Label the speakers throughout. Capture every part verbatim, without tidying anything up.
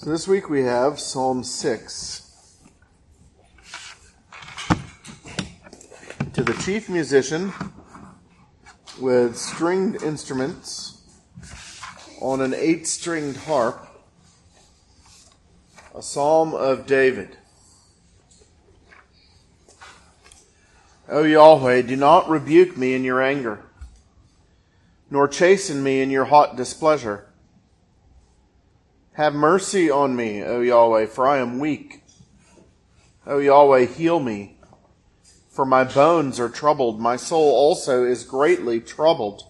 Speaker 1: So this week we have Psalm six. To the chief musician with stringed instruments on an eight-stringed harp, a psalm of David. O Yahweh, do not rebuke me in your anger, nor chasten me in your hot displeasure. Have mercy on me, O Yahweh, for I am weak. O Yahweh, heal me, for my bones are troubled. My soul also is greatly troubled.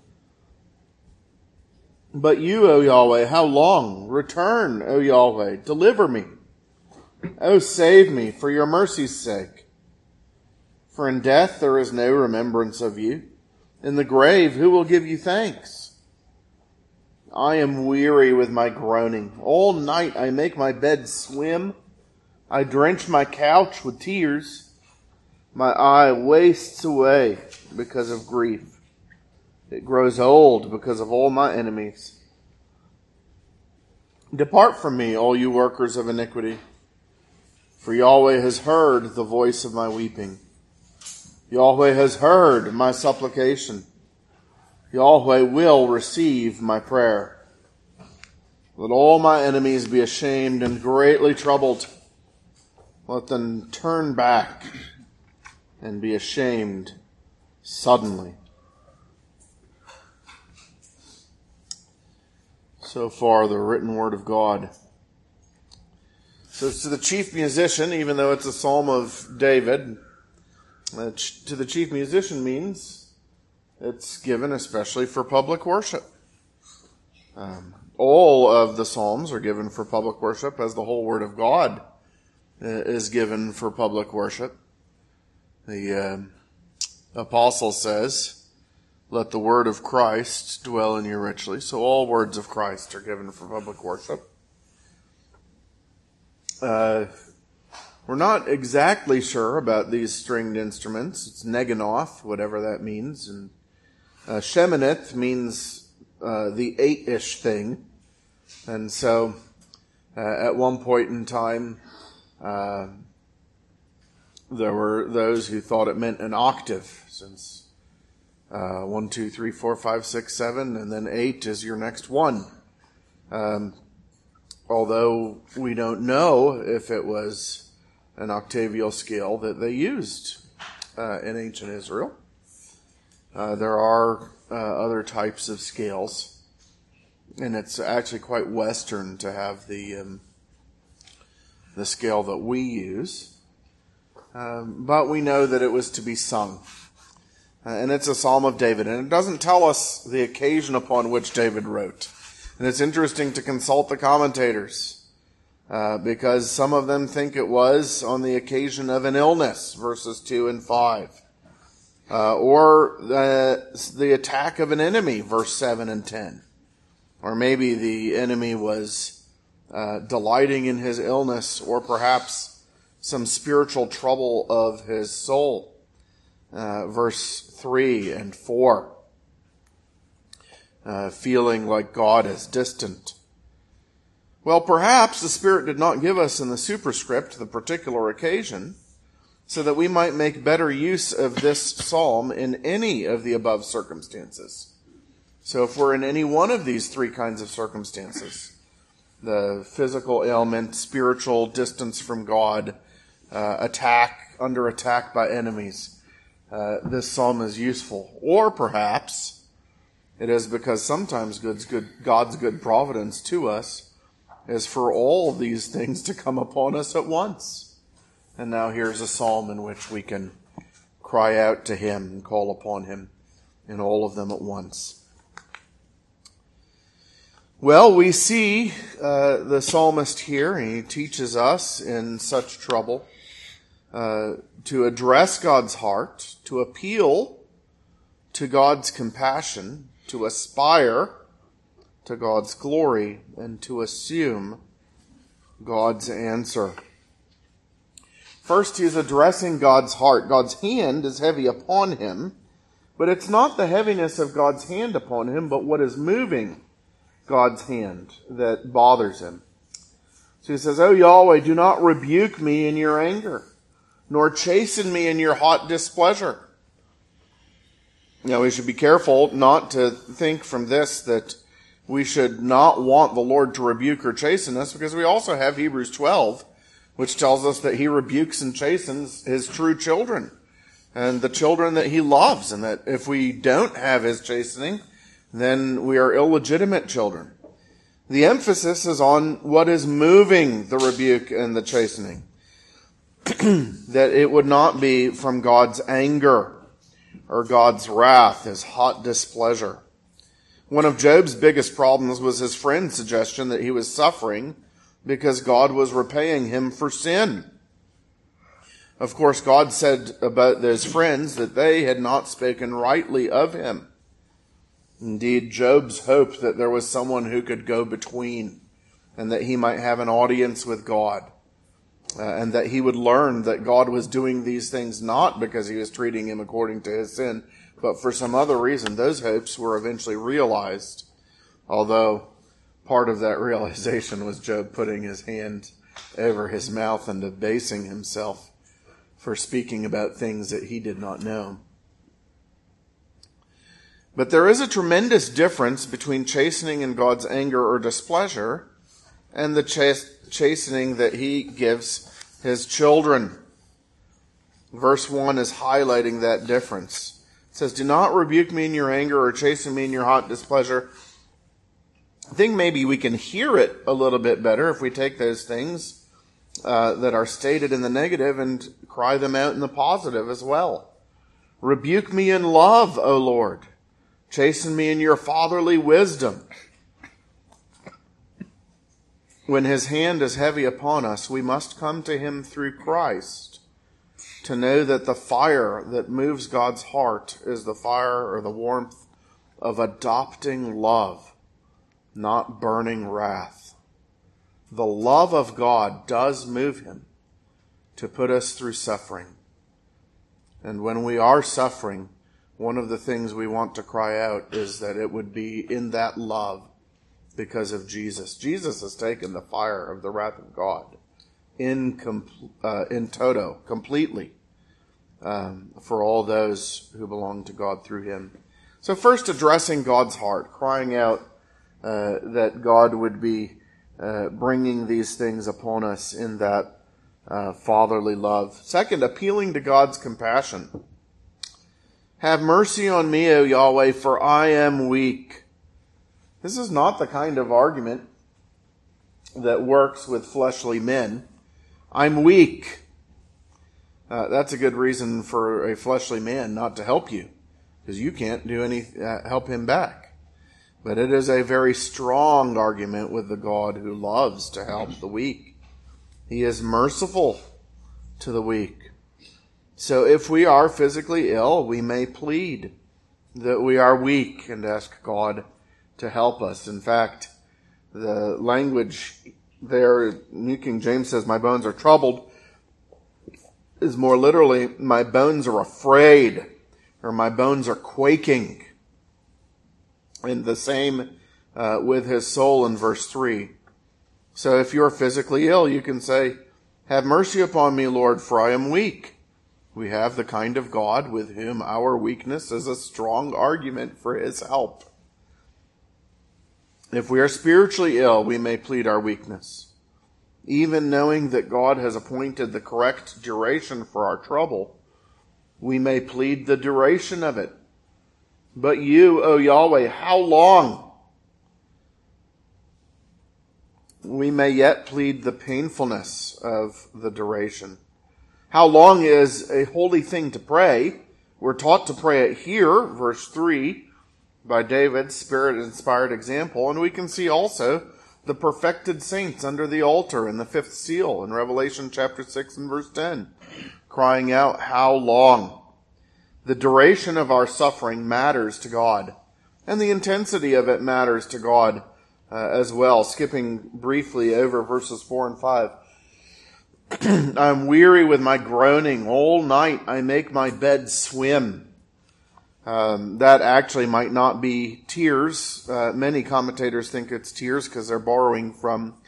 Speaker 1: But you, O Yahweh, how long? Return, O Yahweh, deliver me. O save me, for your mercy's sake. For in death there is no remembrance of you. In the grave, who will give you thanks? I am weary with my groaning. All night I make my bed swim. I drench my couch with tears. My eye wastes away because of grief. It grows old because of all my enemies. Depart from me, all you workers of iniquity, for Yahweh has heard the voice of my weeping. Yahweh has heard my supplication. Yahweh will receive my prayer. Let all my enemies be ashamed and greatly troubled. Let them turn back and be ashamed suddenly. So far, the written word of God. So to the chief musician, even though it's a psalm of David, uh, to the chief musician means it's given especially for public worship. Um, all of the psalms are given for public worship, as the whole word of God is given for public worship. The uh, apostle says, let the word of Christ dwell in you richly. So all words of Christ are given for public worship. Uh, we're not exactly sure about these stringed instruments. It's neganoth, whatever that means. And uh, sheminith means uh, the eight-ish thing. And so uh, at one point in time, uh, there were those who thought it meant an octave, since uh, one, two, three, four, five, six, seven, and then eight is your next one. Um, although we don't know if it was an octavial scale that they used uh, in ancient Israel. Uh, there are uh, other types of scales, and it's actually quite Western to have the um, the scale that we use. Um, but we know that it was to be sung. Uh, and it's a psalm of David. And it doesn't tell us the occasion upon which David wrote. And it's interesting to consult the commentators, uh, because some of them think it was on the occasion of an illness, verses two and five. Uh, or the, the attack of an enemy, verse seven and ten. Or maybe the enemy was uh, delighting in his illness, or perhaps some spiritual trouble of his soul. Uh, verse three and four. Uh, feeling like God is distant. Well, perhaps the Spirit did not give us in the superscript the particular occasion, so that we might make better use of this psalm in any of the above circumstances. So if we're in any one of these three kinds of circumstances, the physical ailment, spiritual distance from God, uh, attack, under attack by enemies, uh, this psalm is useful. Or perhaps it is because sometimes God's good, God's good providence to us is for all these things to come upon us at once. And now here's a psalm in which we can cry out to him and call upon him in all of them at once. Well, we see uh, the psalmist here, and he teaches us in such trouble uh, to address God's heart, to appeal to God's compassion, to aspire to God's glory, and to assume God's answer. First, he is addressing God's heart. God's hand is heavy upon him, but it's not the heaviness of God's hand upon him, but what is moving God's hand that bothers him. So he says, "O Yahweh, do not rebuke me in your anger, nor chasten me in your hot displeasure." Now, we should be careful not to think from this that we should not want the Lord to rebuke or chasten us, because we also have Hebrews twelve, which tells us that he rebukes and chastens his true children and the children that he loves, and that if we don't have his chastening, then we are illegitimate children. The emphasis is on what is moving the rebuke and the chastening, that it would not be from God's anger or God's wrath, his hot displeasure. One of Job's biggest problems was his friend's suggestion that he was suffering because God was repaying him for sin. Of course, God said about those friends that they had not spoken rightly of him. Indeed, Job's hoped that there was someone who could go between, and that he might have an audience with God. Uh, and that he would learn that God was doing these things not because he was treating him according to his sin, but for some other reason. Those hopes were eventually realized, although part of that realization was Job putting his hand over his mouth and abasing himself for speaking about things that he did not know. But there is a tremendous difference between chastening in God's anger or displeasure and the chast- chastening that he gives his children. Verse one is highlighting that difference. It says, "Do not rebuke me in your anger or chasten me in your hot displeasure." I think maybe we can hear it a little bit better if we take those things uh, that are stated in the negative and cry them out in the positive as well. "Rebuke me in love, O Lord. Chasten me in your fatherly wisdom." When his hand is heavy upon us, we must come to him through Christ to know that the fire that moves God's heart is the fire or the warmth of adopting love, not burning wrath. The love of God does move him to put us through suffering. And when we are suffering, one of the things we want to cry out is that it would be in that love because of Jesus. Jesus has taken the fire of the wrath of God in com- uh, in toto, completely, um, for all those who belong to God through him. So first, addressing God's heart, crying out uh, that God would be uh, bringing these things upon us in that uh, fatherly love. Second, appealing to God's compassion. "Have mercy on me, O Yahweh, for I am weak." This is not the kind of argument that works with fleshly men. I'm weak. Uh, that's a good reason for a fleshly man not to help you, because you can't do any uh, help him back. But it is a very strong argument with the God who loves to help the weak. He is merciful to the weak. So if we are physically ill, we may plead that we are weak and ask God to help us. In fact, the language there, New King James says, "My bones are troubled," is more literally, "My bones are afraid," or "My bones are quaking." And the same uh, with his soul in verse three. So if you're physically ill, you can say, "Have mercy upon me, Lord, for I am weak." We have the kind of God with whom our weakness is a strong argument for his help. If we are spiritually ill, we may plead our weakness. Even knowing that God has appointed the correct duration for our trouble, we may plead the duration of it. "But you, O Yahweh, how long?" We may yet plead the painfulness of the duration. How long is a holy thing to pray. We're taught to pray it here, verse three, by David's Spirit-inspired example. And we can see also the perfected saints under the altar in the fifth seal in Revelation chapter six and verse ten, crying out, "How long?" The duration of our suffering matters to God, and the intensity of it matters to God uh, as well. Skipping briefly over verses four and five. "I'm weary with my groaning. All night I make my bed swim." Um, that actually might not be tears. Uh, many commentators think it's tears because they're borrowing from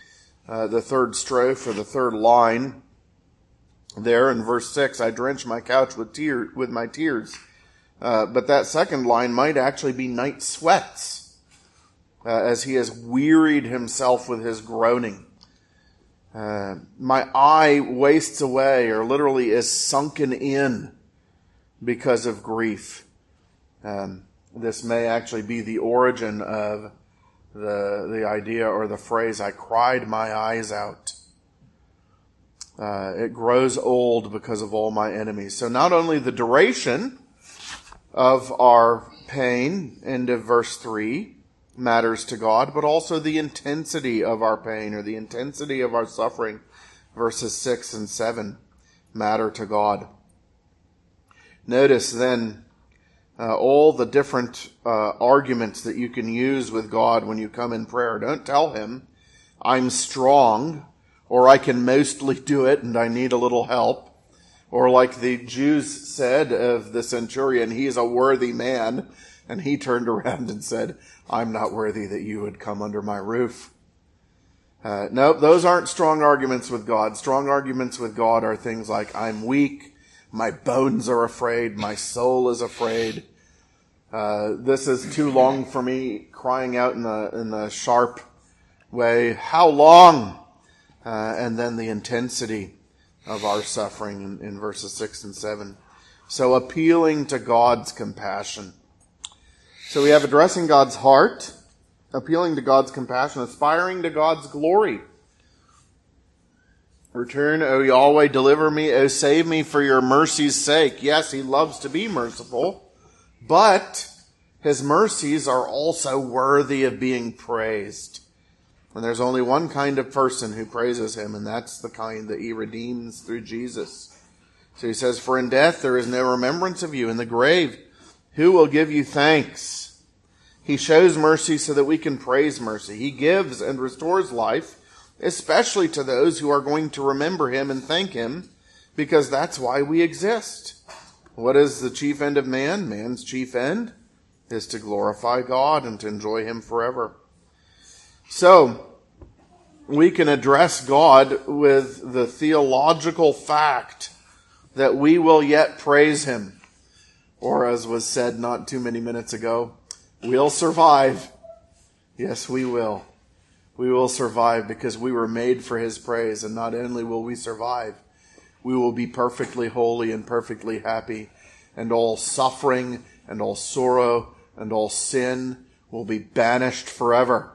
Speaker 1: uh, the third strophe or the third line there in verse six, I drench my couch with tear, with my tears. Uh, but that second line might actually be night sweats, uh, as he has wearied himself with his groaning. Uh, my eye wastes away, or literally is sunken in because of grief. Um, this may actually be the origin of the the idea or the phrase, I cried my eyes out. Uh, it grows old because of all my enemies. So not only the duration of our pain, end of verse three, matters to God, but also the intensity of our pain or the intensity of our suffering, verses six and seven, matter to God. Notice then uh, all the different uh, arguments that you can use with God when you come in prayer. Don't tell him, I'm strong, or I can mostly do it and I need a little help. Or like the Jews said of the centurion, he is a worthy man. And he turned around and said, I'm not worthy that you would come under my roof. Uh, no, those aren't strong arguments with God. Strong arguments with God are things like, I'm weak, my bones are afraid, my soul is afraid. Uh, this is too long for me, crying out in the, in the sharp way, how long? Uh, and then the intensity of our suffering in, in verses six and seven. So appealing to God's compassion. So we have addressing God's heart, appealing to God's compassion, aspiring to God's glory. Return, O Yahweh, deliver me, O save me for your mercy's sake. Yes, he loves to be merciful, but his mercies are also worthy of being praised. And there's only one kind of person who praises him, and that's the kind that he redeems through Jesus. So he says, for in death there is no remembrance of you. In the grave, who will give you thanks? He shows mercy so that we can praise mercy. He gives and restores life, especially to those who are going to remember him and thank him, because that's why we exist. What is the chief end of man? Man's chief end is to glorify God and to enjoy him forever. So, we can address God with the theological fact that we will yet praise him. Or as was said not too many minutes ago, we'll survive. Yes, we will. We will survive because we were made for his praise. And not only will we survive, we will be perfectly holy and perfectly happy. And all suffering and all sorrow and all sin will be banished forever.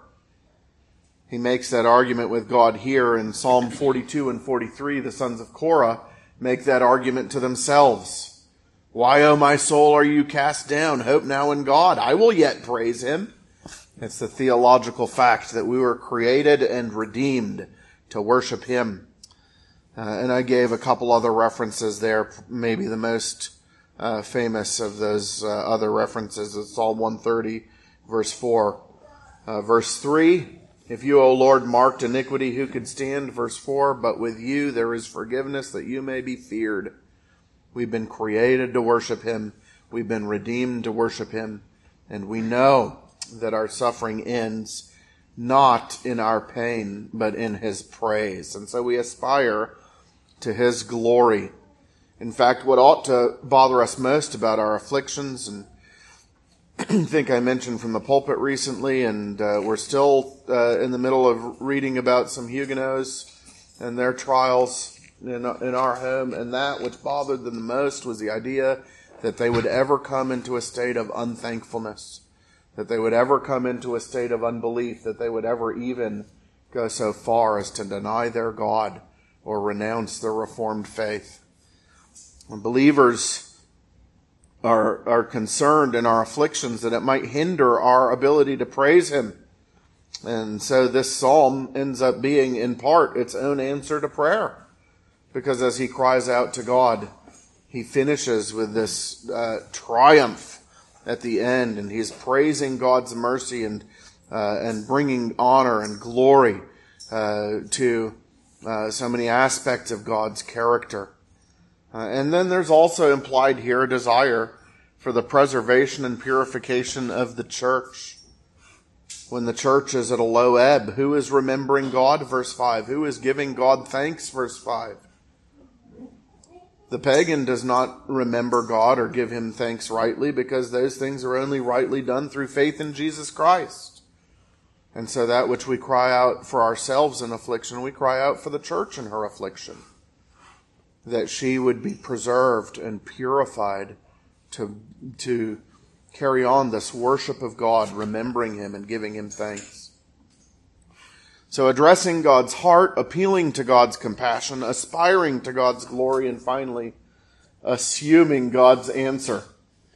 Speaker 1: He makes that argument with God here in Psalm forty-two and forty-three. The sons of Korah make that argument to themselves. Why, O my soul, are you cast down? Hope now in God. I will yet praise him. It's the theological fact that we were created and redeemed to worship him. Uh, and I gave a couple other references there. Maybe the most uh, famous of those uh, other references is Psalm one thirty, verse four. Uh, verse three, if you, O Lord, marked iniquity, who could stand? Verse four, but with you there is forgiveness that you may be feared. We've been created to worship him. We've been redeemed to worship him. And we know that our suffering ends not in our pain, but in his praise. And so we aspire to his glory. In fact, what ought to bother us most about our afflictions, and I think I mentioned from the pulpit recently, and uh, we're still uh, in the middle of reading about some Huguenots and their trials in, in our home, and that which bothered them the most was the idea that they would ever come into a state of unthankfulness, that they would ever come into a state of unbelief, that they would ever even go so far as to deny their God or renounce their Reformed faith. When believers are, are concerned in our afflictions that it might hinder our ability to praise him. And so this psalm ends up being, in part, its own answer to prayer. Because as he cries out to God, he finishes with this uh, triumph at the end, and he's praising God's mercy and uh, and bringing honor and glory uh, to uh, so many aspects of God's character. Uh, and then there's also implied here a desire for the preservation and purification of the church. when the church is at a low ebb? Who is remembering God? Verse five. Who is giving God thanks? Verse five. The pagan does not remember God or give him thanks rightly, because those things are only rightly done through faith in Jesus Christ. And so that which we cry out for ourselves in affliction, we cry out for the church in her affliction, that she would be preserved and purified to, to carry on this worship of God, remembering him and giving him thanks. So addressing God's heart, appealing to God's compassion, aspiring to God's glory, and finally, assuming God's answer.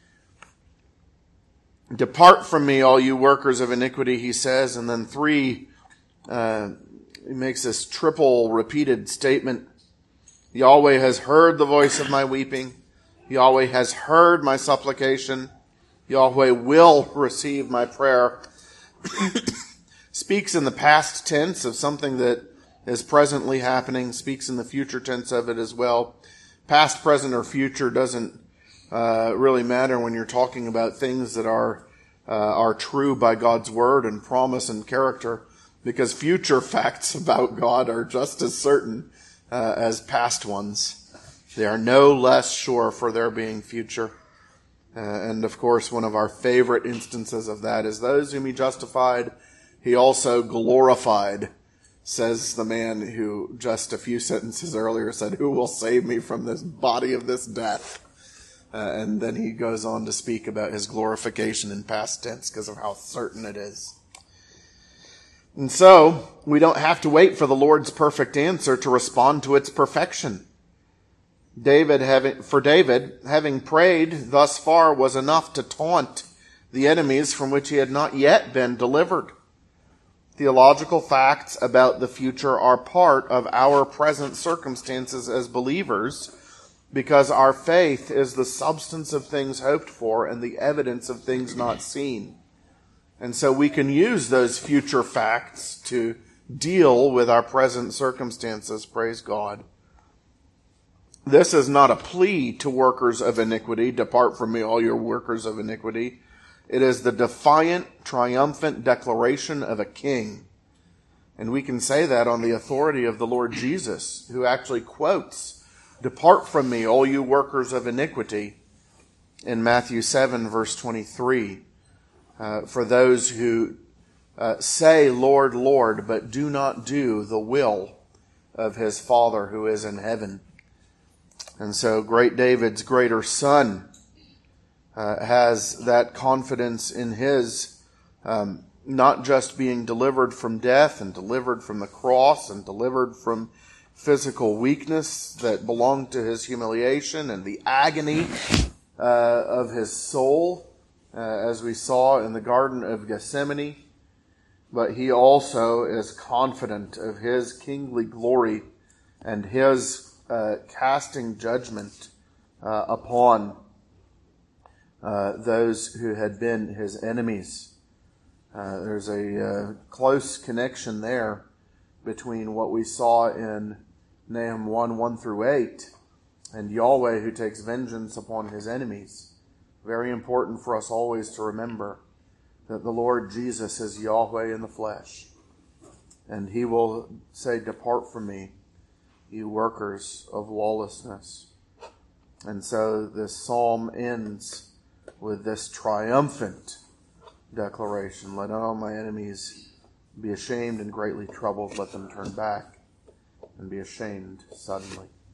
Speaker 1: Depart from me, all you workers of iniquity, he says. And then three, uh, he makes this triple repeated statement. Yahweh has heard the voice of my weeping. Yahweh has heard my supplication. Yahweh will receive my prayer. Speaks in the past tense of something that is presently happening. Speaks in the future tense of it as well. Past, present, or future doesn't uh, really matter when you're talking about things that are uh, are true by God's word and promise and character, because future facts about God are just as certain uh, as past ones. They are no less sure for their being future. Uh, and of course, one of our favorite instances of that is those whom he justified, he also glorified, says the man who just a few sentences earlier said, who will save me from this body of this death? Uh, and then he goes on to speak about his glorification in past tense because of how certain it is. And so, we don't have to wait for the Lord's perfect answer to respond to its perfection. David, having, for David, having prayed thus far was enough to taunt the enemies from which he had not yet been delivered. Theological facts about the future are part of our present circumstances as believers, because our faith is the substance of things hoped for and the evidence of things not seen. And so we can use those future facts to deal with our present circumstances, praise God. This is not a plea to workers of iniquity, depart from me, all your workers of iniquity. It is the defiant, triumphant declaration of a king. And we can say that on the authority of the Lord Jesus, who actually quotes, depart from me, all you workers of iniquity, in Matthew seven, verse twenty-three. Uh, for those who uh, say, Lord, Lord, but do not do the will of his Father who is in heaven. And so great David's greater son Uh, has that confidence in his um, not just being delivered from death and delivered from the cross and delivered from physical weakness that belonged to his humiliation and the agony uh, of his soul, uh, as we saw in the Garden of Gethsemane, but he also is confident of his kingly glory and his uh, casting judgment uh, upon Uh, those who had been his enemies. Uh, there's a uh, close connection there between what we saw in Nahum one, one through eight, and Yahweh who takes vengeance upon his enemies. Very important for us always to remember that the Lord Jesus is Yahweh in the flesh. And he will say, depart from me, you workers of lawlessness. And so this psalm ends with this triumphant declaration. Let all my enemies be ashamed and greatly troubled. Let them turn back and be ashamed suddenly.